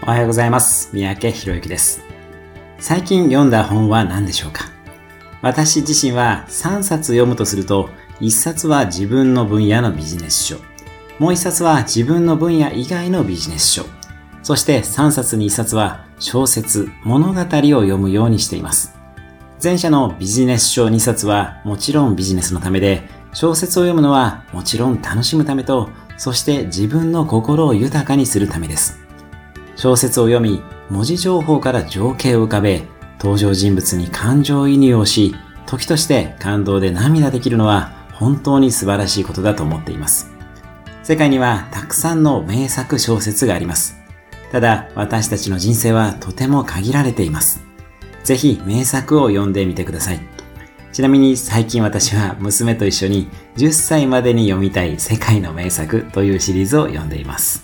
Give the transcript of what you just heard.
おはようございます。三宅博之です。最近読んだ本は何でしょうか？私自身は3冊読むとすると、1冊は自分の分野のビジネス書、もう1冊は自分の分野以外のビジネス書、そして3冊に1冊は小説、物語を読むようにしています。前者のビジネス書2冊はもちろんビジネスのためで、小説を読むのはもちろん楽しむためと、そして自分の心を豊かにするためです。小説を読み、文字情報から情景を浮かべ、登場人物に感情移入をし、時として感動で涙できるのは本当に素晴らしいことだと思っています。世界にはたくさんの名作小説があります。ただ、私たちの人生はとても限られています。ぜひ名作を読んでみてください。ちなみに最近私は娘と一緒に10歳までに読みたい世界の名作というシリーズを読んでいます。